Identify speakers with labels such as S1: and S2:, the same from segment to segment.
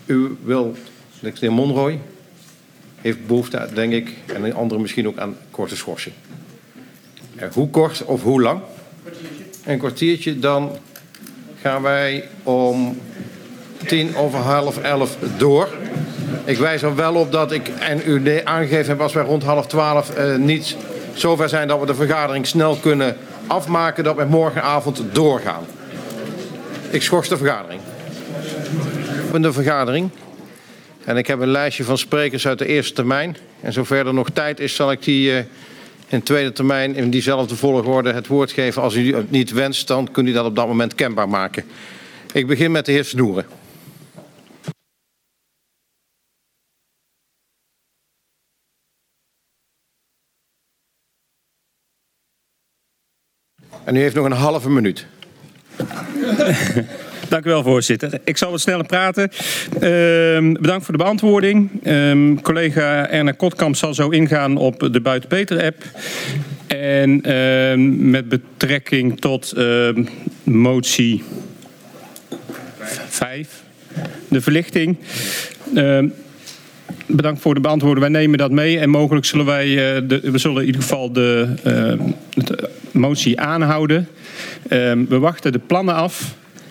S1: U wil, de heer Monroy heeft behoefte, denk ik, en een andere misschien ook aan korte schorsing. Hoe kort of hoe lang? Een kwartiertje. Dan gaan wij om 11:10 door. Ik wijs er wel op dat ik en u aangegeven heb als wij rond 11:30 niet zover zijn dat we de vergadering snel kunnen afmaken, dat we morgenavond doorgaan. Ik schors de vergadering. De vergadering. En ik heb een lijstje van sprekers uit de eerste termijn. En zover er nog tijd is, zal ik die in tweede termijn in diezelfde volgorde het woord geven. Als u het niet wenst, dan kunt u dat op dat moment kenbaar maken. Ik begin met de heer Snoeren. En u heeft nog een halve minuut.
S2: Dank u wel, voorzitter. Ik zal wat sneller praten. Bedankt voor de beantwoording. Collega Erna Kotkamp zal zo ingaan op de Buiten Beter app. En met betrekking tot motie 5, de verlichting. Bedankt voor de beantwoording. Wij nemen dat mee en mogelijk zullen wij we zullen in ieder geval de motie aanhouden. We wachten de plannen af.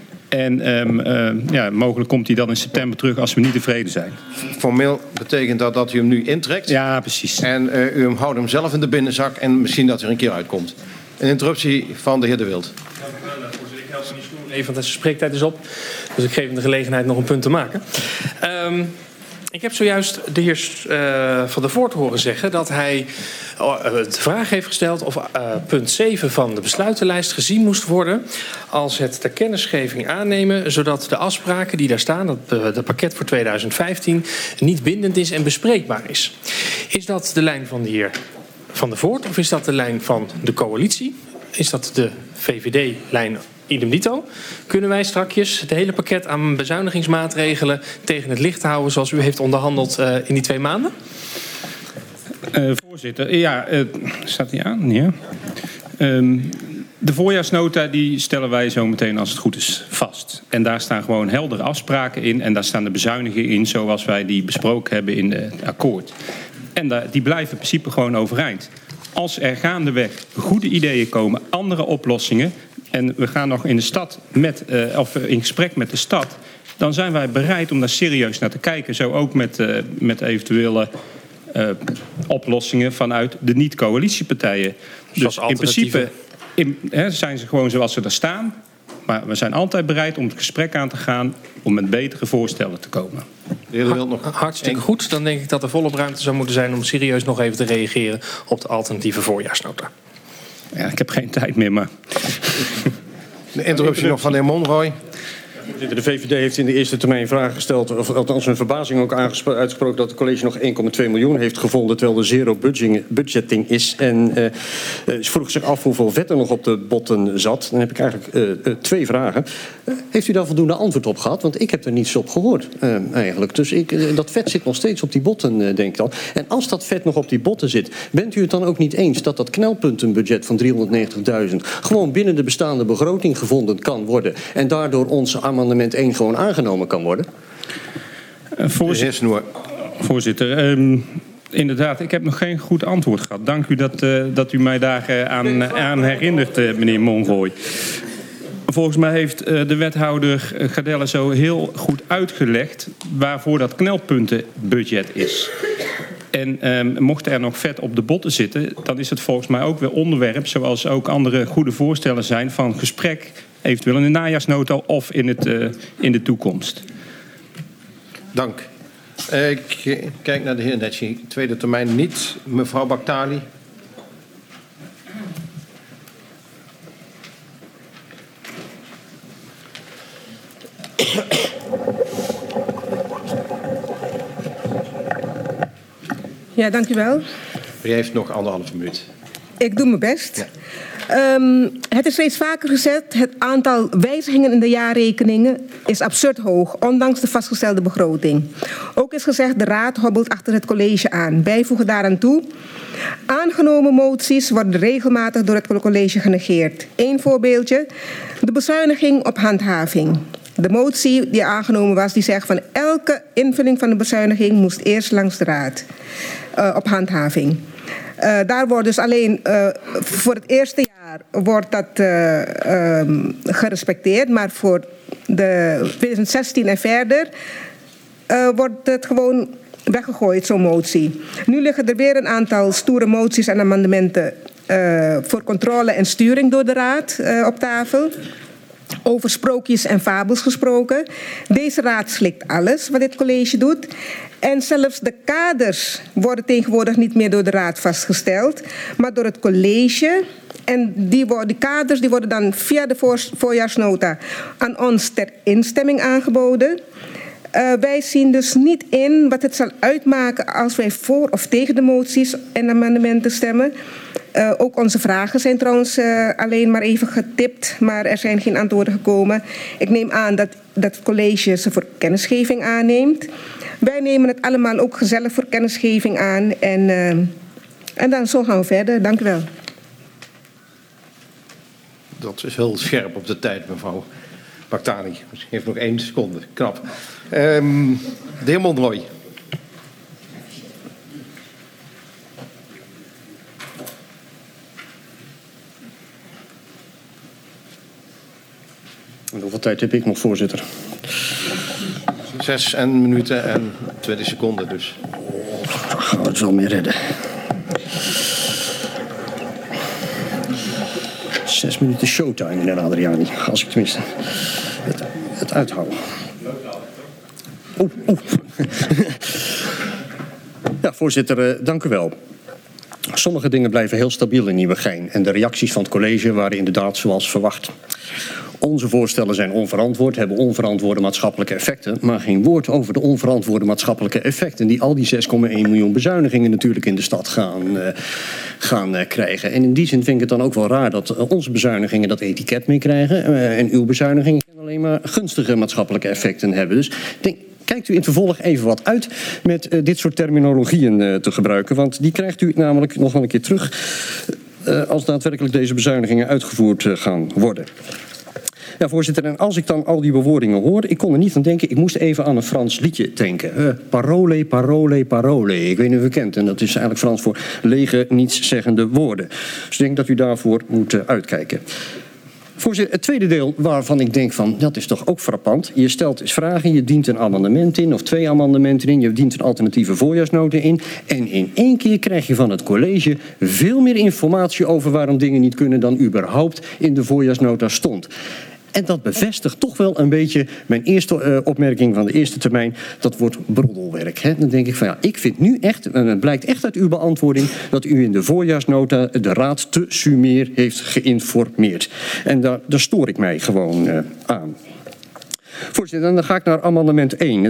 S2: En mogelijk komt hij dan in september terug als we niet tevreden zijn.
S1: Formeel betekent dat u hem nu intrekt.
S2: Ja, precies.
S1: En u houdt hem zelf in de binnenzak en misschien dat hij er een keer uitkomt. Een interruptie van de heer De Wild.
S3: Ik help niet stoel even, want zijn spreektijd is op. Dus ik geef hem de gelegenheid nog een punt te maken. Ik heb zojuist de heer Van der Voort horen zeggen dat hij de vraag heeft gesteld of punt 7 van de besluitenlijst gezien moest worden als het ter kennisgeving aannemen, zodat de afspraken die daar staan, dat pakket voor 2015, niet bindend is en bespreekbaar is. Is dat de lijn van de heer Van der Voort of is dat de lijn van de coalitie? Is dat de VVD-lijn idem dito? Kunnen wij strakjes het hele pakket aan bezuinigingsmaatregelen tegen het licht houden zoals u heeft onderhandeld in die 2 maanden?
S2: Voorzitter, staat die aan? Ja. De voorjaarsnota die stellen wij zo meteen als het goed is vast. En daar staan gewoon heldere afspraken in en daar staan de bezuinigingen in zoals wij die besproken hebben in het akkoord. En die blijven in principe gewoon overeind. Als er gaandeweg goede ideeën komen, andere oplossingen, en we gaan nog in de stad in gesprek met de stad, dan zijn wij bereid om daar serieus naar te kijken. Zo ook met eventuele oplossingen vanuit de niet-coalitiepartijen. Dus in principe zijn ze gewoon zoals ze er staan. Maar we zijn altijd bereid om het gesprek aan te gaan om met betere voorstellen te komen.
S3: Hartstikke goed. Dan denk ik dat er volop ruimte zou moeten zijn om serieus nog even te reageren op de alternatieve voorjaarsnota.
S2: Ja, ik heb geen tijd meer, maar...
S1: De interruptie nog van de heer Monroy.
S4: De VVD heeft in de eerste termijn vragen gesteld, of althans een verbazing ook uitgesproken dat het college nog 1,2 miljoen heeft gevonden, terwijl er zero budgetting is. En ze vroeg zich af hoeveel vet er nog op de botten zat. Dan heb ik eigenlijk 2 vragen. Heeft u daar voldoende antwoord op gehad? Want ik heb er niets op gehoord eigenlijk. Dus dat vet zit nog steeds op die botten, denk ik dan. En als dat vet nog op die botten zit, bent u het dan ook niet eens dat dat knelpuntenbudget van 390.000 gewoon binnen de bestaande begroting gevonden kan worden en daardoor ons amendement 1 gewoon aangenomen kan worden?
S2: Voorzitter, inderdaad, ik heb nog geen goed antwoord gehad. Dank u dat u mij daar aan herinnert, meneer Monroy. Volgens mij heeft de wethouder Gardelle zo heel goed uitgelegd waarvoor dat knelpuntenbudget is. En mocht er nog vet op de botten zitten, dan is het volgens mij ook weer onderwerp, zoals ook andere goede voorstellen zijn, van gesprek, eventueel in de najaarsnota of in de toekomst.
S1: Dank. Ik kijk naar de heer Netji. Tweede termijn niet. Mevrouw Baktali.
S5: Ja, dank u wel.
S1: U heeft nog 1,5 minuut.
S5: Ik doe mijn best.
S1: Ja.
S5: Het is steeds vaker gezegd, het aantal wijzigingen in de jaarrekeningen is absurd hoog, ondanks de vastgestelde begroting. Ook is gezegd, de raad hobbelt achter het college aan. Wij voegen daaraan toe, aangenomen moties worden regelmatig door het college genegeerd. Eén voorbeeldje, de bezuiniging op handhaving. De motie die aangenomen was, die zegt van elke invulling van de bezuiniging moest eerst langs de raad op handhaving. Daar wordt dus alleen voor het eerste jaar wordt dat gerespecteerd, maar voor de 2016 en verder wordt het gewoon weggegooid, zo'n motie. Nu liggen er weer een aantal stoere moties en amendementen voor controle en sturing door de raad op tafel. Over sprookjes en fabels gesproken. Deze raad slikt alles wat dit college doet. En zelfs de kaders worden tegenwoordig niet meer door de raad vastgesteld, maar door het college. En die kaders die worden dan via de voorjaarsnota aan ons ter instemming aangeboden. Wij zien dus niet in wat het zal uitmaken als wij voor of tegen de moties en amendementen stemmen. Ook onze vragen zijn trouwens alleen maar even getipt, maar er zijn geen antwoorden gekomen. Ik neem aan dat het college ze voor kennisgeving aanneemt. Wij nemen het allemaal ook gezellig voor kennisgeving aan en dan zo gaan we verder. Dank u wel.
S1: Dat is heel scherp op de tijd, mevrouw Baktani. Misschien heeft nog 1 seconde. Knap. De heer Monroy.
S4: En hoeveel tijd heb ik nog, voorzitter?
S1: 6 minuten en 20 seconden dus.
S4: Gaan we het wel mee redden. 6 minuten showtime, meneer Adriani. Als ik tenminste het uithoud. Ja, voorzitter, dank u wel. Sommige dingen blijven heel stabiel in Nieuwegein. En de reacties van het college waren inderdaad zoals verwacht. Onze voorstellen zijn onverantwoord, hebben onverantwoorde maatschappelijke effecten, maar geen woord over de onverantwoorde maatschappelijke effecten die al die 6,1 miljoen bezuinigingen natuurlijk in de stad gaan krijgen. En in die zin vind ik het dan ook wel raar dat onze bezuinigingen dat etiket meekrijgen en uw bezuinigingen alleen maar gunstige maatschappelijke effecten hebben. Dus kijkt u in het vervolg even wat uit met dit soort terminologieën te gebruiken, want die krijgt u namelijk nog wel een keer terug als daadwerkelijk deze bezuinigingen uitgevoerd gaan worden. Ja, voorzitter, en als ik dan al die bewoordingen hoor, ik kon er niet aan denken, ik moest even aan een Frans liedje denken. Parole, parole, parole. Ik weet niet of u kent, en dat is eigenlijk Frans voor lege, nietszeggende woorden. Dus ik denk dat u daarvoor moet uitkijken. Voorzitter, het tweede deel waarvan ik denk van, dat is toch ook frappant. Je stelt eens vragen, je dient een amendement in of 2 amendementen in. Je dient een alternatieve voorjaarsnota in. En in 1 keer krijg je van het college veel meer informatie over waarom dingen niet kunnen dan überhaupt in de voorjaarsnota stond. En dat bevestigt toch wel een beetje mijn eerste opmerking van de eerste termijn. Dat wordt broddelwerk. Hè? Dan denk ik van ja, ik vind nu echt, en het blijkt echt uit uw beantwoording, dat u in de voorjaarsnota de raad te sumier heeft geïnformeerd. En daar stoor ik mij gewoon aan. Voorzitter, dan ga ik naar amendement 1.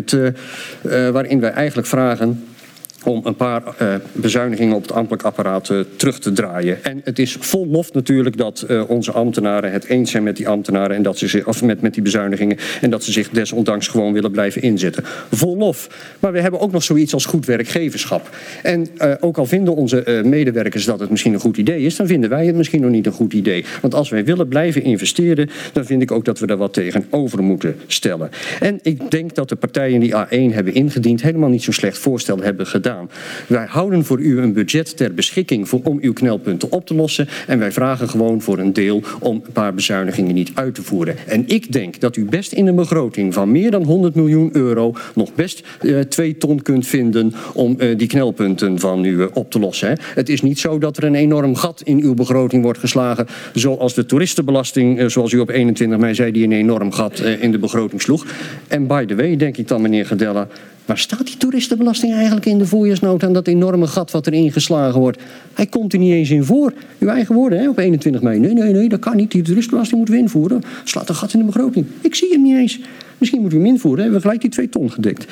S4: Waarin wij eigenlijk vragen om een paar bezuinigingen op het ambtelijk apparaat terug te draaien. En het is vol lof natuurlijk dat onze ambtenaren het eens zijn met die ambtenaren en dat ze zich, of met die bezuinigingen, en dat ze zich desondanks gewoon willen blijven inzetten. Vol lof. Maar we hebben ook nog zoiets als goed werkgeverschap. En ook al vinden onze medewerkers dat het misschien een goed idee is, dan vinden wij het misschien nog niet een goed idee. Want als wij willen blijven investeren, dan vind ik ook dat we daar wat tegenover moeten stellen. En ik denk dat de partijen die A1 hebben ingediend helemaal niet zo'n slecht voorstel hebben gedaan. Wij houden voor u een budget ter beschikking om uw knelpunten op te lossen. En wij vragen gewoon voor een deel om een paar bezuinigingen niet uit te voeren. En ik denk dat u best in een begroting van meer dan 100 miljoen euro nog best 2 ton kunt vinden om die knelpunten van u op te lossen. Hè. Het is niet zo dat er een enorm gat in uw begroting wordt geslagen, zoals de toeristenbelasting, zoals u op 21 mei zei, die een enorm gat in de begroting sloeg. En by the way, denk ik dan, meneer Gedella, waar staat die toeristenbelasting eigenlijk in de voorjaarsnota aan dat enorme gat wat erin geslagen wordt? Hij komt er niet eens in voor. Uw eigen woorden, hè, op 21 mei. Nee, dat kan niet. Die toeristenbelasting moeten we invoeren. Slaat een gat in de begroting. Ik zie hem niet eens. Misschien moeten we hem invoeren. Hebben we gelijk die 2 ton gedekt.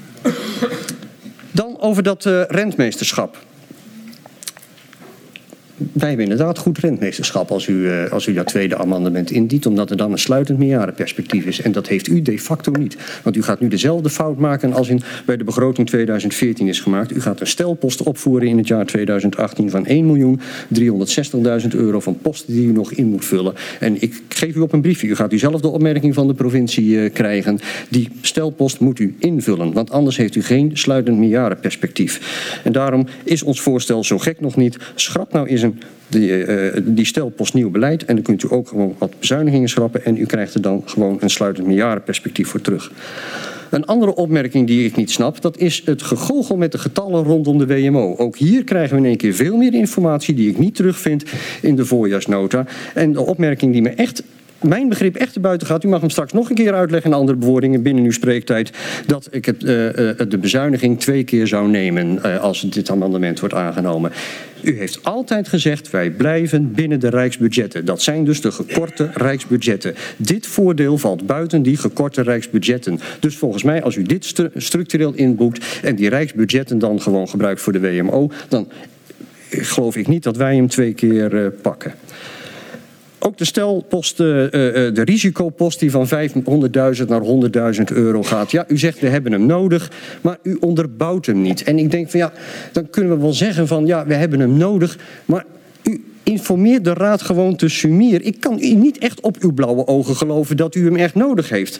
S4: Dan over dat rentmeesterschap. wij hebben inderdaad goed rentmeesterschap als u dat tweede amendement indient, omdat er dan een sluitend meerjarenperspectief is. En dat heeft u de facto niet. Want u gaat nu dezelfde fout maken als bij de begroting 2014 is gemaakt. U gaat een stelpost opvoeren in het jaar 2018 van 1.360.000 euro van posten die u nog in moet vullen. En ik geef u op een briefje. U gaat u zelf de opmerking van de provincie krijgen. Die stelpost moet u invullen, want anders heeft u geen sluitend meerjarenperspectief. En daarom is ons voorstel zo gek nog niet. Schrap nou eens die stelpost nieuw beleid en dan kunt u ook gewoon wat bezuinigingen schrappen en u krijgt er dan gewoon een sluitend meerjarenperspectief voor terug. Een andere opmerking die ik niet snap, dat is het gegoochel met de getallen rondom de WMO. Ook hier krijgen we in één keer veel meer informatie die ik niet terugvind in de voorjaarsnota. En de opmerking die me echt, mijn begrip, echt erbuiten gaat, u mag hem straks nog een keer uitleggen in andere bewoordingen binnen uw spreektijd, dat ik de bezuiniging 2 keer zou nemen als dit amendement wordt aangenomen. U heeft altijd gezegd, wij blijven binnen de rijksbudgetten. Dat zijn dus de gekorte rijksbudgetten. Dit voordeel valt buiten die gekorte rijksbudgetten. Dus volgens mij, als u dit structureel inboekt en die rijksbudgetten dan gewoon gebruikt voor de WMO, dan geloof ik niet dat wij hem 2 keer pakken. Ook de stelpost, de risicopost die van 500.000 naar 100.000 euro gaat. Ja, u zegt we hebben hem nodig, maar u onderbouwt hem niet. En ik denk van ja, dan kunnen we wel zeggen van ja, we hebben hem nodig, maar u informeert de raad gewoon te sumier. Ik kan u niet echt op uw blauwe ogen geloven dat u hem echt nodig heeft.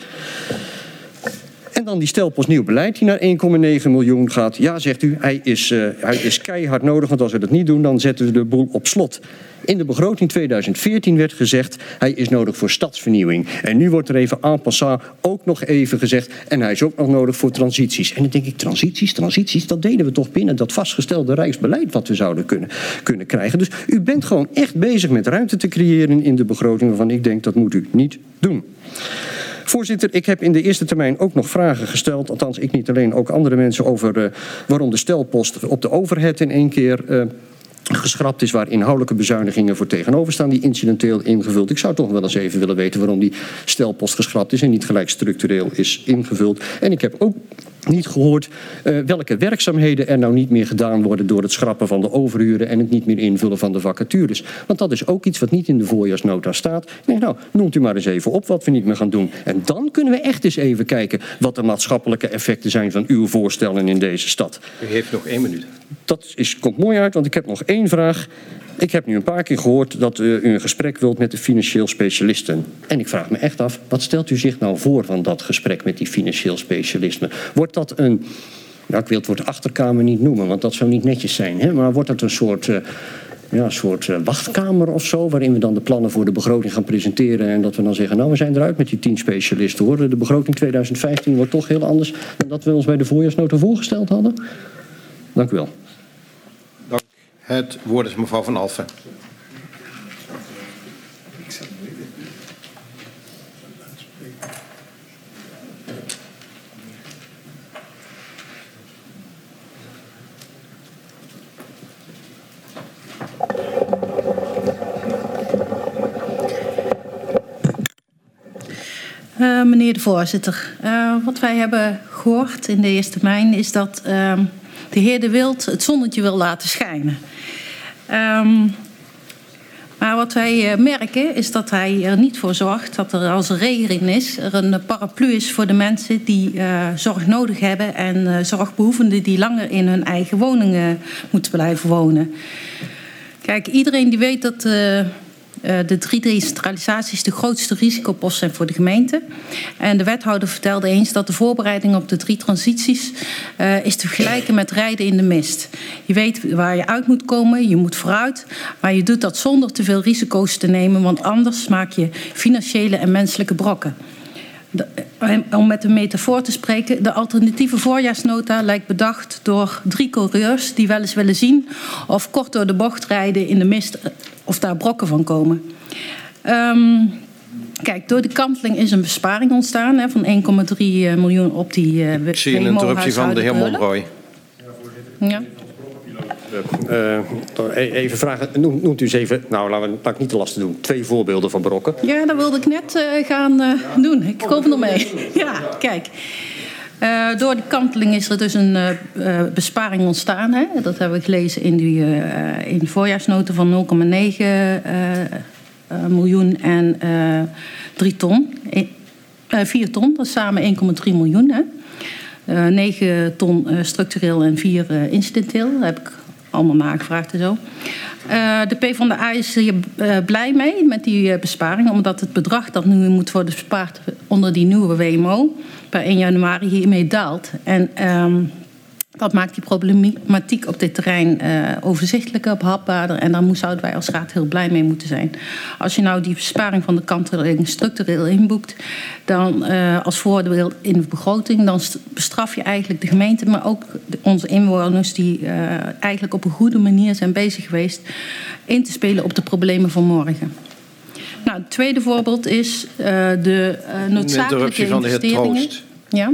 S4: En dan die stelpost nieuw beleid die naar 1,9 miljoen gaat. Ja, zegt u, hij is keihard nodig, want als we dat niet doen, dan zetten we de boel op slot. In de begroting 2014 werd gezegd, hij is nodig voor stadsvernieuwing. En nu wordt er even en passant ook nog even gezegd, en hij is ook nog nodig voor transities. En dan denk ik, transities, dat deden we toch binnen dat vastgestelde rijksbeleid wat we zouden kunnen krijgen. Dus u bent gewoon echt bezig met ruimte te creëren in de begroting, waarvan ik denk, dat moet u niet doen. Voorzitter, ik heb in de eerste termijn ook nog vragen gesteld, althans ik niet alleen, ook andere mensen, over waarom de stelpost op de overhead in 1 keer geschrapt is, waar inhoudelijke bezuinigingen voor tegenover staan, die incidenteel ingevuld. Ik zou toch wel eens even willen weten waarom die stelpost geschrapt is en niet gelijk structureel is ingevuld. En ik heb ook niet gehoord welke werkzaamheden er nou niet meer gedaan worden door het schrappen van de overuren en het niet meer invullen van de vacatures. Want dat is ook iets wat niet in de voorjaarsnota staat. Ik denk, nou, noemt u maar eens even op wat we niet meer gaan doen. En dan kunnen we echt eens even kijken wat de maatschappelijke effecten zijn van uw voorstellen in deze stad.
S1: U heeft nog 1 minuut.
S4: Dat komt mooi uit, want ik heb nog 1 vraag. Ik heb nu een paar keer gehoord dat u een gesprek wilt met de financieel specialisten. En ik vraag me echt af, wat stelt u zich nou voor van dat gesprek met die financieel specialisten? Wordt dat een, nou, ik wil het woord achterkamer niet noemen, want dat zou niet netjes zijn. Hè? Maar wordt dat een soort wachtkamer of zo, waarin we dan de plannen voor de begroting gaan presenteren en dat we dan zeggen, nou, we zijn eruit met die 10 specialisten hoor. De begroting 2015 wordt toch heel anders dan dat we ons bij de voorjaarsnota voorgesteld hadden. Dank u wel.
S1: Het woord is mevrouw Van Alphen.
S6: Meneer de voorzitter, wat wij hebben gehoord in de eerste termijn is dat de heer De Wild het zonnetje wil laten schijnen. Maar wat wij merken is dat hij er niet voor zorgt dat er als er regen is, er een paraplu is voor de mensen die zorg nodig hebben en zorgbehoevenden die langer in hun eigen woningen moeten blijven wonen. Kijk, iedereen die weet dat de 3 decentralisaties de grootste risicopost zijn voor de gemeente. En de wethouder vertelde eens dat de voorbereiding op de 3 transities is te vergelijken met rijden in de mist. Je weet waar je uit moet komen, je moet vooruit, maar je doet dat zonder te veel risico's te nemen, want anders maak je financiële en menselijke brokken. Om met een metafoor te spreken, de alternatieve voorjaarsnota lijkt bedacht door 3 coureurs die wel eens willen zien of kort door de bocht rijden in de mist of daar brokken van komen. Kijk, door de kanteling is een besparing ontstaan van 1,3 miljoen op die
S1: Ik zie een interruptie van de heer Monroy.
S6: Ja.
S4: Even vragen, noemt u eens even, nou laat ik niet te lastig doen, 2 voorbeelden van brokken.
S6: Ja, dat wilde ik net gaan doen. Ik kom er mee. Ja, kijk. Door die kanteling is er dus een besparing ontstaan. Hè? Dat hebben we gelezen in de voorjaarsnota van 0,9 miljoen en 3 ton. 4 ton, dat is samen 1,3 miljoen. Hè? 9 ton structureel en 4 incidenteel. Dat heb ik allemaal nagevraagd en zo. De PvdA is hier blij mee met die besparing, omdat het bedrag dat nu moet worden bespaard onder die nieuwe WMO per 1 januari hiermee daalt. En dat maakt die problematiek op dit terrein overzichtelijker, behapbaarder. En daar zouden wij als raad heel blij mee moeten zijn. Als je nou die besparing van de kanteling structureel inboekt, dan als voordeel in de begroting, dan bestraf je eigenlijk de gemeente, maar ook onze inwoners die eigenlijk op een goede manier zijn bezig geweest in te spelen op de problemen van morgen. Nou, het tweede voorbeeld is de noodzakelijke
S1: van de heer
S6: investeringen.
S1: Troost.
S6: Ja.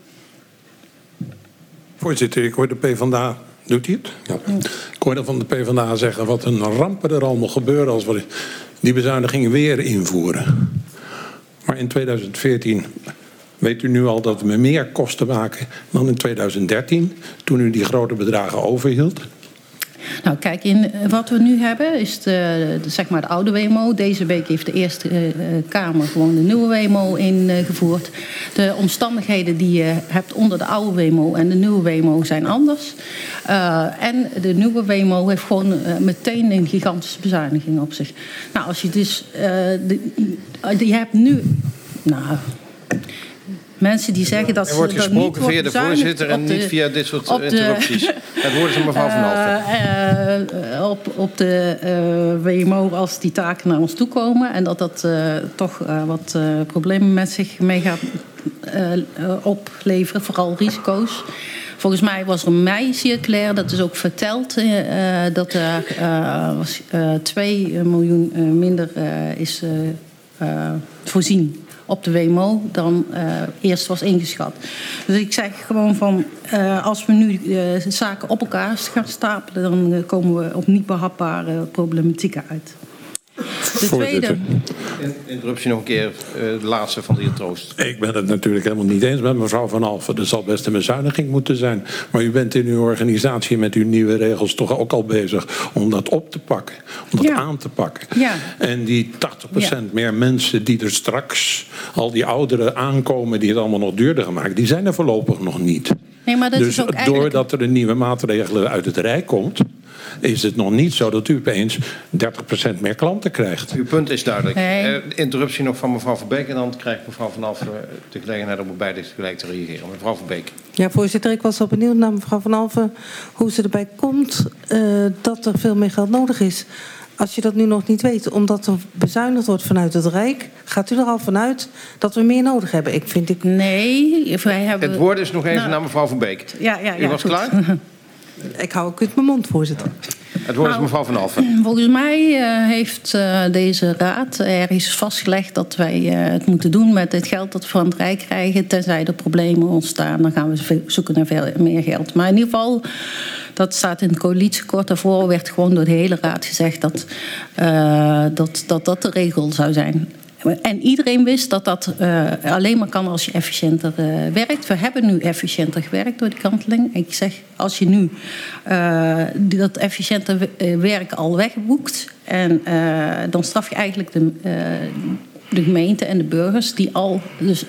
S7: Voorzitter, ik hoor de PvdA... Doet hij het? Ja. Ik hoorde van de PvdA zeggen wat een rampen er allemaal gebeuren als we die bezuinigingen weer invoeren. Maar in 2014 weet u nu al dat we meer kosten maken dan in 2013, toen u die grote bedragen overhield.
S6: Nou, kijk, wat we nu hebben is zeg maar de oude WMO. Deze week heeft de Eerste Kamer gewoon de nieuwe WMO ingevoerd. De omstandigheden die je hebt onder de oude WMO en de nieuwe WMO zijn anders. En de nieuwe WMO heeft gewoon meteen een gigantische bezuiniging op zich. Nou, als je dus... je hebt nu... Nou, mensen die zeggen dat ze
S1: er wordt gesproken via de voorzitter en niet via dit soort interrupties. Het woord is aan mevrouw Van Alphen.
S6: Op de WMO als die taken naar ons toe komen. En dat toch wat problemen met zich mee gaat opleveren. Vooral risico's. Volgens mij was er een mei-circulair, dat is ook verteld, dat er 2 miljoen minder is voorzien op de WMO dan eerst was ingeschat. Dus ik zeg gewoon van, als we nu zaken op elkaar gaan stapelen, dan komen we op niet behapbare problematieken uit. De tweede...
S1: Interruptie nog een keer, de laatste van de heer Troost.
S7: Ik ben het natuurlijk helemaal niet eens met mevrouw Van Alphen. Er zal best een bezuiniging moeten zijn. Maar u bent in uw organisatie met uw nieuwe regels toch ook al bezig om dat op te pakken. Om dat aan te pakken. Ja. En die 80% meer mensen die er straks, al die ouderen aankomen die het allemaal nog duurder gaan maken, die zijn er voorlopig nog niet. Nee, maar dat dus is ook eigenlijk... doordat er een nieuwe maatregelen uit het Rijk komt, is het nog niet zo dat u opeens 30% meer klanten krijgt.
S1: Uw punt is duidelijk. Nee. Interruptie nog van mevrouw Van Beek en dan krijgt mevrouw Van Alphen de gelegenheid om beide tegelijk te reageren. Mevrouw Van Beek.
S8: Ja, voorzitter, ik was al benieuwd naar mevrouw Van Alphen hoe ze erbij komt dat er veel meer geld nodig is. Als je dat nu nog niet weet, omdat er bezuinigd wordt vanuit het Rijk, gaat u er al vanuit dat we meer nodig hebben?
S6: Nee, wij hebben...
S1: Het woord is nog even naar mevrouw Van Beek.
S6: Ja,
S1: u was goed. Klaar?
S8: Ik hou ook uit mijn mond, voorzitter.
S1: Het woord is mevrouw Van Alphen.
S6: Volgens mij heeft deze raad ergens vastgelegd dat wij het moeten doen met het geld dat we van het Rijk krijgen. Tenzij er problemen ontstaan, dan gaan we zoeken naar veel meer geld. Maar in ieder geval, dat staat in het coalitieakkoord. Daarvoor werd gewoon door de hele raad gezegd dat de regel zou zijn. En iedereen wist dat dat alleen maar kan als je efficiënter werkt. We hebben nu efficiënter gewerkt door die kanteling. Ik zeg, als je nu dat efficiënter werk al wegboekt, en dan straf je eigenlijk de gemeente en de burgers die al dus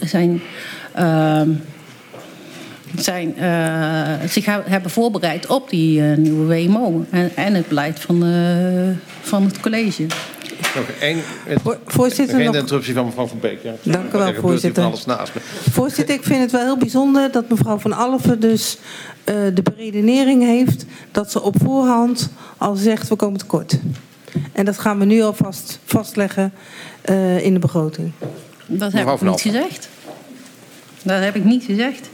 S6: zich hebben voorbereid op die nieuwe WMO en het beleid van het college.
S1: Nog één interruptie van mevrouw Van Beek. Ja.
S8: Dank u wel, voorzitter.
S1: Alles naast me.
S8: Voorzitter, ik vind het wel heel bijzonder dat mevrouw Van Alphen dus de beredenering heeft dat ze op voorhand al zegt we komen tekort. En dat gaan we nu alvast vastleggen in de begroting.
S6: Dat heb ik niet gezegd. Dat heb ik niet gezegd.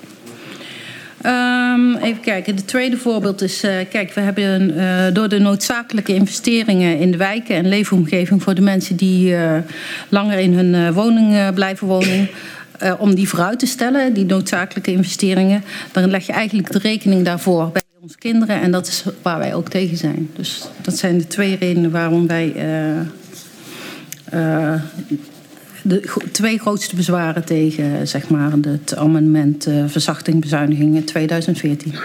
S6: Even kijken, het tweede voorbeeld is... kijk, we hebben door de noodzakelijke investeringen in de wijken en leefomgeving voor de mensen die langer in hun woning blijven wonen, om die vooruit te stellen, die noodzakelijke investeringen, dan leg je eigenlijk de rekening daarvoor bij onze kinderen en dat is waar wij ook tegen zijn. Dus dat zijn de twee redenen waarom wij de twee grootste bezwaren tegen zeg maar, het amendement verzachting bezuiniging in 2014.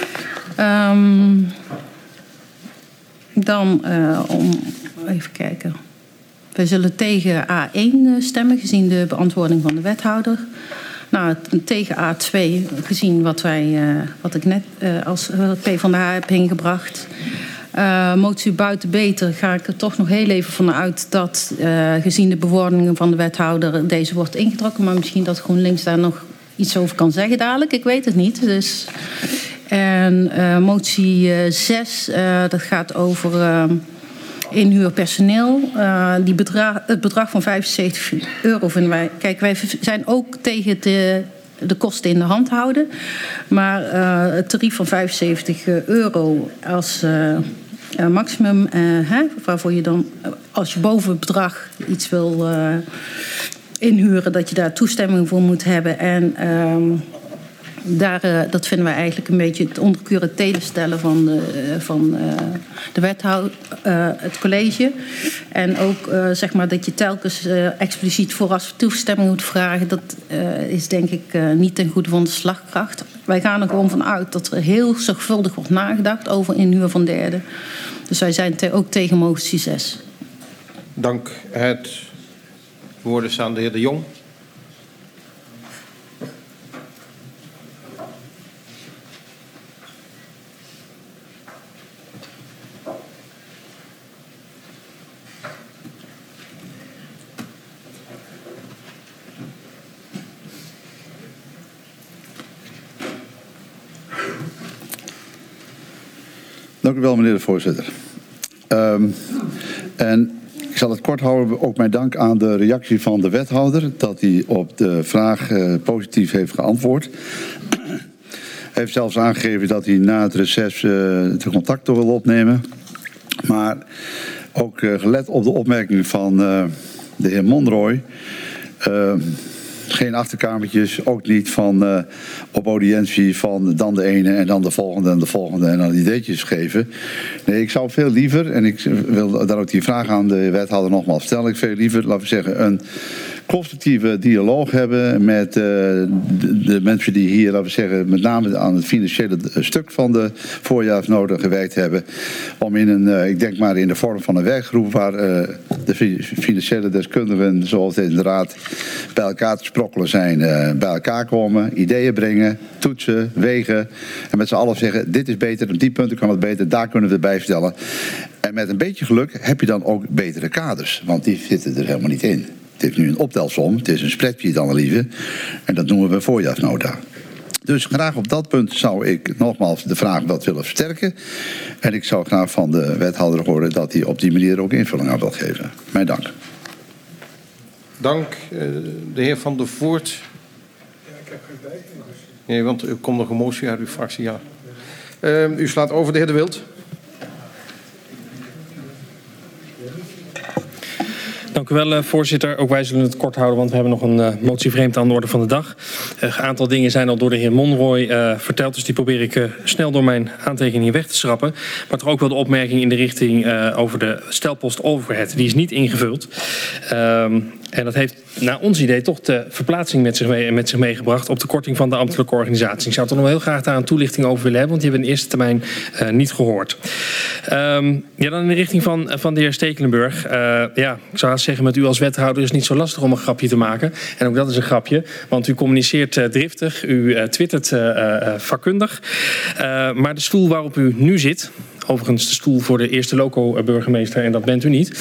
S6: Dan even kijken. Wij zullen tegen A1 stemmen, gezien de beantwoording van de wethouder. Nou, tegen A2, gezien wat ik net als PvdA heb ingebracht. Motie buiten beter ga ik er toch nog heel even van uit dat gezien de bewoordingen van de wethouder deze wordt ingetrokken. Maar misschien dat GroenLinks daar nog iets over kan zeggen dadelijk. Ik weet het niet. Dus, en motie 6, dat gaat over inhuur personeel. Het bedrag van €75 vinden wij. Kijk, wij zijn ook tegen de kosten in de hand houden. Maar het tarief van €75 als maximum, waarvoor je dan, als je boven het bedrag iets wil inhuren, dat je daar toestemming voor moet hebben. En dat vinden wij eigenlijk een beetje het onder curatele stellen van de wethouder, het college. En ook zeg maar dat je telkens expliciet vooraf toestemming moet vragen. Dat is denk ik niet ten goede van de slagkracht. Wij gaan er gewoon van uit dat er heel zorgvuldig wordt nagedacht over inhuur van derden. Dus wij zijn ook tegen motie 6.
S1: Dank. Het woord is aan de heer De Jong.
S9: Dank u wel, meneer de voorzitter. En ik zal het kort houden. Ook mijn dank aan de reactie van de wethouder, dat hij op de vraag positief heeft geantwoord. Hij heeft zelfs aangegeven dat hij na het reces de contacten wil opnemen. Maar ook gelet op de opmerking van de heer Monroy. Geen achterkamertjes, ook niet van op audiëntie van dan de ene en dan de volgende en de volgende en dan ideetjes geven. Nee, ik zou veel liever, en ik wil daar ook die vraag aan de wethouder nogmaals stellen, ik veel liever, laten we zeggen, een constructieve dialoog hebben met de mensen die hier, laten we zeggen, met name aan het financiële stuk van de voorjaarsnota gewerkt hebben. Om in een, ik denk maar in de vorm van een werkgroep waar de financiële deskundigen, zoals in de raad, bij elkaar te sprokkelen zijn, bij elkaar komen, ideeën brengen, toetsen, wegen en met z'n allen zeggen, dit is beter, op die punten kan het beter, daar kunnen we het bij stellen. En met een beetje geluk heb je dan ook betere kaders, want die zitten er helemaal niet in. Het is nu een optelsom, het is een spreadsheet-analyse en dat noemen we voorjaarsnota. Dus graag op dat punt zou ik nogmaals de vraag wat willen versterken. En ik zou graag van de wethouder horen dat hij op die manier ook invulling aan wil geven. Mijn dank.
S1: Dank. De heer Van der Voort.
S10: Ja, ik heb geen tijd.
S1: Nee, want er komt nog een motie uit uw fractie, ja. U slaat over, de heer De Wild.
S3: Dank u wel, voorzitter. Ook wij zullen het kort houden, want we hebben nog een motie vreemd aan de orde van de dag. Een aantal dingen zijn al door de heer Monroy verteld, dus die probeer ik snel door mijn aantekeningen weg te schrappen. Maar toch ook wel de opmerking in de richting over de stelpost overhead. Die is niet ingevuld. En dat heeft naar ons idee toch de verplaatsing met zich meegebracht op de korting van de ambtelijke organisatie. Ik zou toch nog heel graag daar een toelichting over willen hebben, want die hebben in eerste termijn niet gehoord. Ja, dan in de richting van de heer Stekelenburg. Ja, ik zou zeggen, met u als wethouder is het niet zo lastig om een grapje te maken. En ook dat is een grapje, want u communiceert driftig, u twittert vakkundig. Maar de stoel waarop u nu zit, overigens de stoel voor de eerste loco-burgemeester, en dat bent u niet,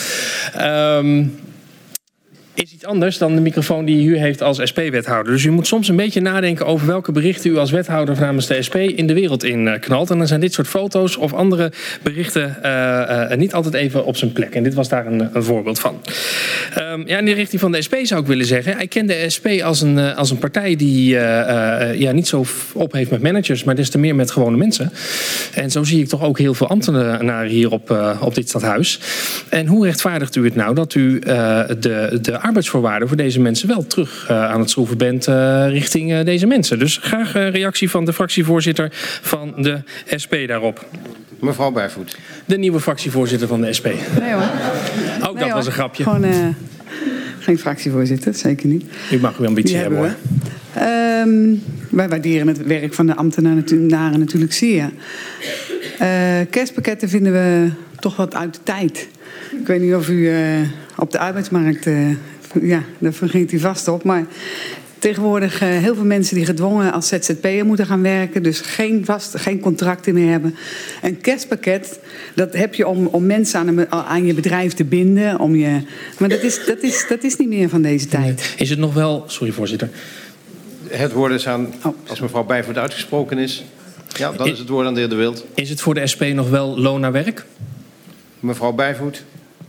S3: is iets anders dan de microfoon die u heeft als SP-wethouder. Dus u moet soms een beetje nadenken over welke berichten u als wethouder namens de SP in de wereld in knalt. En dan zijn dit soort foto's of andere berichten niet altijd even op zijn plek. En dit was daar een voorbeeld van. Ja, in de richting van de SP zou ik willen zeggen, ik ken de SP als een partij die niet zo op heeft met managers, maar des te meer met gewone mensen. En zo zie ik toch ook heel veel ambtenaren hier op dit stadhuis. En hoe rechtvaardigt u het nou dat u de arbeidsvoorwaarden voor deze mensen wel terug aan het schroeven bent richting deze mensen? Dus graag reactie van de fractievoorzitter van de SP daarop.
S1: Mevrouw Bijvoet.
S3: De nieuwe fractievoorzitter van de SP.
S11: Nee hoor.
S3: Ook dat was een grapje.
S11: Gewoon, geen fractievoorzitter, zeker niet.
S3: U mag uw ambitie hebben, hoor.
S11: Wij waarderen het werk van de ambtenaren natuurlijk zeer. Kerstpakketten vinden we toch wat uit de tijd. Ik weet niet of u op de arbeidsmarkt... daar vergeet u vast op, maar... Tegenwoordig heel veel mensen die gedwongen als ZZP'er moeten gaan werken. Dus geen contracten meer hebben. Een kerstpakket, dat heb je om mensen aan je bedrijf te binden. Maar dat is niet meer van deze tijd.
S3: Is het nog wel... Sorry, voorzitter.
S1: Het woord is aan... Als mevrouw Bijvoet uitgesproken is... Ja, dan is het woord aan de heer De Wild.
S3: Is het voor de SP nog wel loon naar werk?
S1: Mevrouw Bijvoet.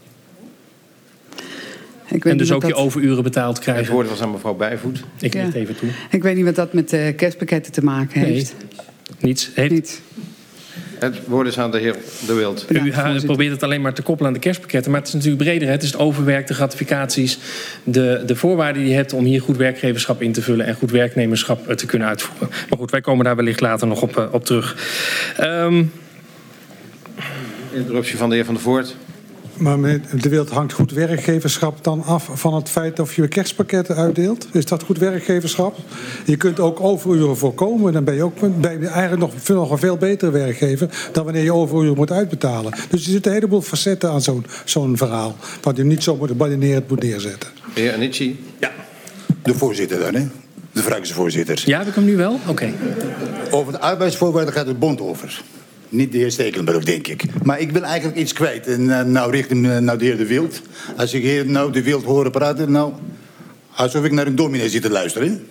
S3: En dus ook je overuren betaald krijgen.
S1: Het woord was aan mevrouw Bijvoet.
S3: Ik licht even toe.
S11: Ik weet niet wat dat met kerstpakketten te maken heeft.
S3: Nee, niets.
S1: Het woord is aan de heer De Wild.
S3: U probeert het alleen maar te koppelen aan de kerstpakketten. Maar het is natuurlijk breder. Het is het overwerk, de gratificaties. De voorwaarden die je hebt om hier goed werkgeverschap in te vullen. En goed werknemerschap te kunnen uitvoeren. Maar goed, wij komen daar wellicht later nog op terug.
S1: Interruptie van de heer Van der Voort.
S10: Maar meneer De Wild, hangt goed werkgeverschap dan af van het feit of je kerstpakketten uitdeelt? Is dat goed werkgeverschap? Je kunt ook overuren voorkomen. Dan ben je eigenlijk nog een veel betere werkgever dan wanneer je overuren moet uitbetalen. Dus er zitten een heleboel facetten aan zo'n verhaal. Wat je niet zo badinerend moet neerzetten.
S1: De heer Anici.
S12: Ja, de voorzitter dan, hè? De fractievoorzitter.
S3: Ja, heb ik hem nu wel? Oké.
S12: Over de arbeidsvoorwaarden gaat het bond over. Niet de heer Stekelenburg, denk ik. Maar ik wil eigenlijk iets kwijt. En nou richting de heer De Wild. Als ik heer De Wild hoor praten, alsof ik naar een dominee zit te luisteren.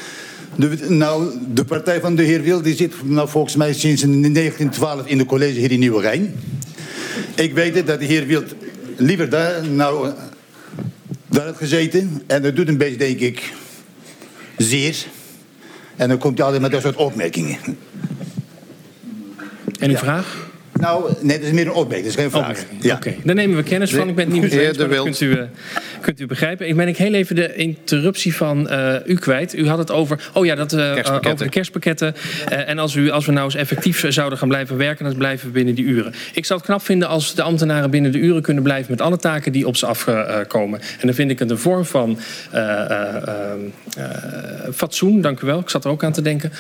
S12: De partij van de heer Wild die zit volgens mij sinds 1912 in de college hier in Nieuwegein. Ik weet het dat de heer Wild liever daar had gezeten. En dat doet een beetje, denk ik, zeer. En dan komt hij altijd met dat soort opmerkingen.
S3: En uw vraag?
S12: Nou, nee, dat is meer een opmerking, dat is geen vraag. Ja.
S3: Oké, daar nemen we kennis van. Ik ben het niet met u eens, maar dat kunt u begrijpen. Ik ben heel even de interruptie van u kwijt. U had het over, over de kerstpakketten. En als we nou eens effectief zouden gaan blijven werken, dan blijven we binnen die uren. Ik zou het knap vinden als de ambtenaren binnen de uren kunnen blijven met alle taken die op ze afkomen. En dan vind ik het een vorm van fatsoen, dank u wel. Ik zat er ook aan te denken.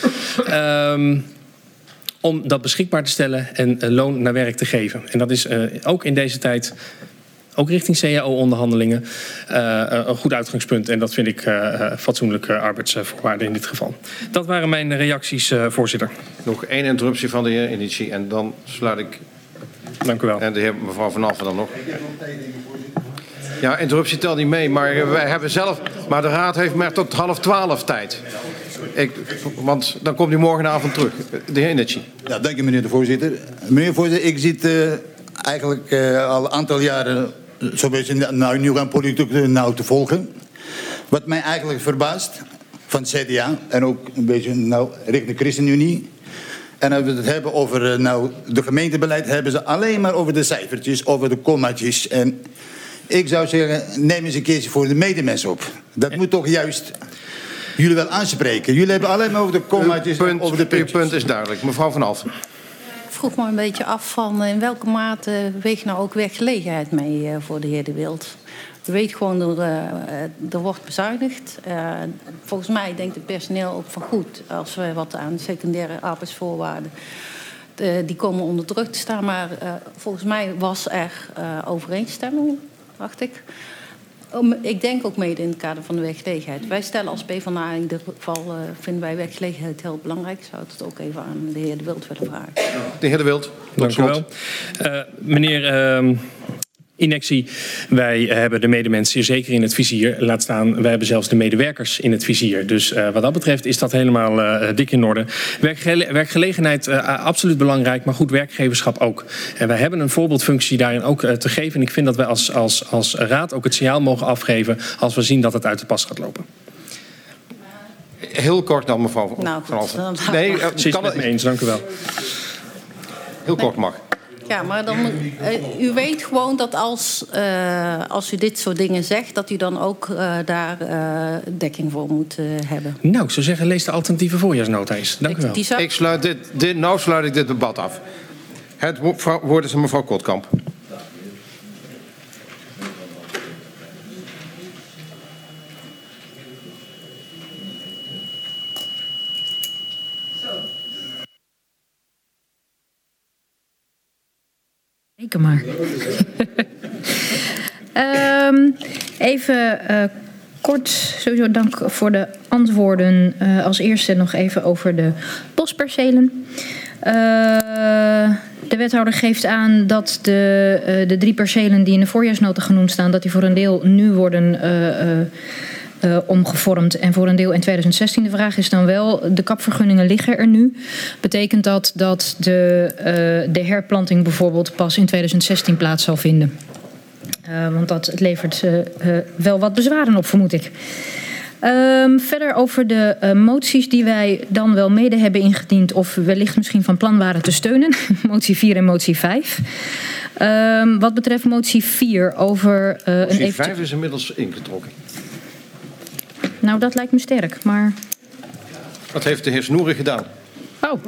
S3: Om dat beschikbaar te stellen en loon naar werk te geven. En dat is ook in deze tijd, ook richting CAO-onderhandelingen, een goed uitgangspunt. En dat vind ik fatsoenlijke arbeidsvoorwaarden in dit geval. Dat waren mijn reacties, voorzitter.
S1: Nog één interruptie van de heer Inici en dan sluit ik...
S3: Dank u wel.
S1: En de heer mevrouw Van Alphen dan nog. Ja, interruptie telt niet mee, maar wij hebben zelf... Maar de raad heeft maar tot 11:30 tijd. Want dan komt u morgenavond terug. De heer Inici.
S12: Ja, dank u meneer de voorzitter. Meneer de voorzitter, ik zit eigenlijk al een aantal jaren... zo'n beetje nu gaan politiek te volgen. Wat mij eigenlijk verbaast van het CDA... en ook een beetje richting de ChristenUnie... En als we het hebben over de gemeentebeleid... hebben ze alleen maar over de cijfertjes, over de kommaatjes. En ik zou zeggen, neem eens een keertje voor de medemensen op. Dat moet toch juist jullie wel aanspreken. Jullie hebben alleen maar over de kommaatjes en over de puntjes.
S1: Uw punt is duidelijk. Mevrouw Van Alphen.
S6: Ik vroeg me een beetje af van in welke mate weegt nou ook werkgelegenheid mee voor de heer De Wild. Je weet gewoon, er wordt bezuinigd. Volgens mij denkt het personeel ook van goed... als we wat aan secundaire arbeidsvoorwaarden... die komen onder druk te staan. Maar volgens mij was er overeenstemming, dacht ik. Ik denk ook mede in het kader van de werkgelegenheid. Wij stellen als PvdA in ieder geval... vinden wij werkgelegenheid heel belangrijk. Ik zou het ook even aan de heer De Wild willen vragen.
S1: De heer De Wild,
S3: dank u wel. Meneer... Inectie, wij hebben de medemens zeer zeker in het vizier. Laat staan, wij hebben zelfs de medewerkers in het vizier. Dus wat dat betreft is dat helemaal dik in orde. Werkgelegenheid absoluut belangrijk, maar goed werkgeverschap ook. En wij hebben een voorbeeldfunctie daarin ook te geven. En ik vind dat wij als raad ook het signaal mogen afgeven... als we zien dat het uit de pas gaat lopen.
S1: Heel kort dan, mevrouw
S6: Van Alphen.
S1: Nee,
S3: kan het mee eens, dank u wel.
S1: Heel kort mag.
S6: Ja, maar dan, u weet gewoon dat als u dit soort dingen zegt... dat u dan ook daar dekking voor moet hebben.
S3: Nou, ik zou zeggen, lees de alternatieve voorjaarsnota eens. Dank u wel.
S1: Ik sluit sluit ik dit debat af. Het woord is aan mevrouw Kotkamp.
S13: Marieke maar. Even kort, sowieso dank voor de antwoorden. Als eerste nog even over de bospercelen. De wethouder geeft aan dat de 3 percelen die in de voorjaarsnota genoemd staan, dat die voor een deel nu worden omgevormd en voor een deel in 2016. De vraag is dan wel, de kapvergunningen liggen er nu. Betekent dat de herplanting bijvoorbeeld pas in 2016 plaats zal vinden? Want dat levert wel wat bezwaren op, vermoed ik. Verder over de moties die wij dan wel mede hebben ingediend of wellicht misschien van plan waren te steunen. Motie 4 en motie 5. Wat betreft motie 4 over
S1: motie 5 is inmiddels ingetrokken.
S13: Nou, dat lijkt me sterk, maar...
S1: Wat heeft de heer Snoeren gedaan?
S13: Oh.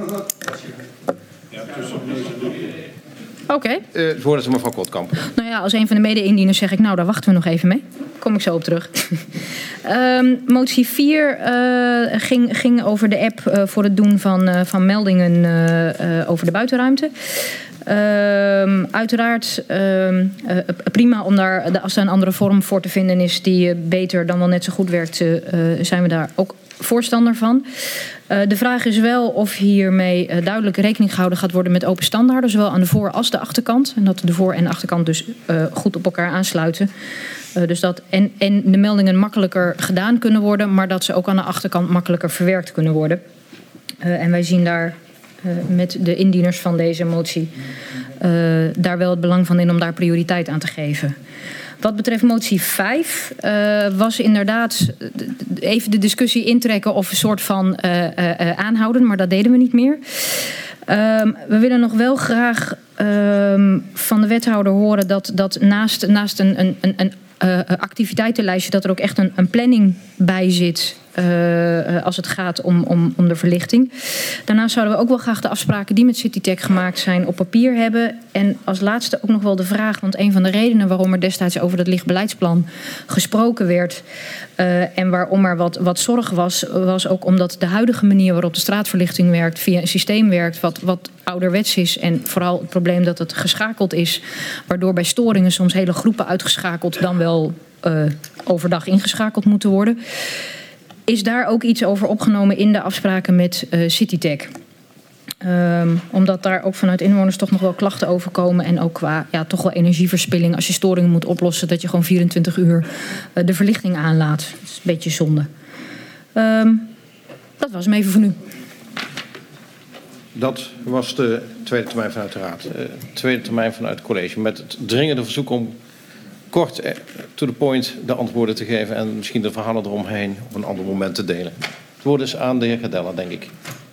S13: Oké.
S1: Voorzitter, mevrouw Kortkamp.
S13: Nou ja, als een van de mede-indieners zeg ik, nou, daar wachten we nog even mee. Kom ik zo op terug. Motie 4 ging over de app voor het doen van meldingen over de buitenruimte. Uiteraard prima om daar, als er een andere vorm voor te vinden is die beter dan wel net zo goed werkt, zijn we daar ook voorstander van. De vraag is wel of hiermee duidelijk rekening gehouden gaat worden met open standaarden, zowel aan de voor- als de achterkant. En dat de voor- en de achterkant dus goed op elkaar aansluiten. Dus dat en de meldingen makkelijker gedaan kunnen worden, maar dat ze ook aan de achterkant makkelijker verwerkt kunnen worden. En wij zien daar met de indieners van deze motie daar wel het belang van in om daar prioriteit aan te geven. Wat betreft motie 5 was inderdaad even de discussie intrekken of een soort van aanhouden, maar dat deden we niet meer. We willen nog wel graag van de wethouder horen dat naast een activiteitenlijstje dat er ook echt een planning bij zit als het gaat om de verlichting. Daarnaast zouden we ook wel graag de afspraken die met Citytech gemaakt zijn op papier hebben. En als laatste ook nog wel de vraag, want een van de redenen waarom er destijds over dat lichtbeleidsplan gesproken werd en waarom er wat zorg was ook omdat de huidige manier waarop de straatverlichting werkt via een systeem werkt wat ouderwets is en vooral het probleem dat het geschakeld is, waardoor bij storingen soms hele groepen uitgeschakeld dan wel overdag ingeschakeld moeten worden. Is daar ook iets over opgenomen in de afspraken met Citytech? Omdat daar ook vanuit inwoners toch nog wel klachten over komen. En ook qua toch wel energieverspilling. Als je storingen moet oplossen, dat je gewoon 24 uur de verlichting aanlaat. Dat is een beetje zonde. Dat was hem even voor nu.
S1: Dat was de tweede termijn vanuit de Raad. Tweede termijn vanuit het college. Met het dringende verzoek om kort to the point de antwoorden te geven en misschien de verhalen eromheen op een ander moment te delen. Het woord is aan de heer Gadella, denk ik.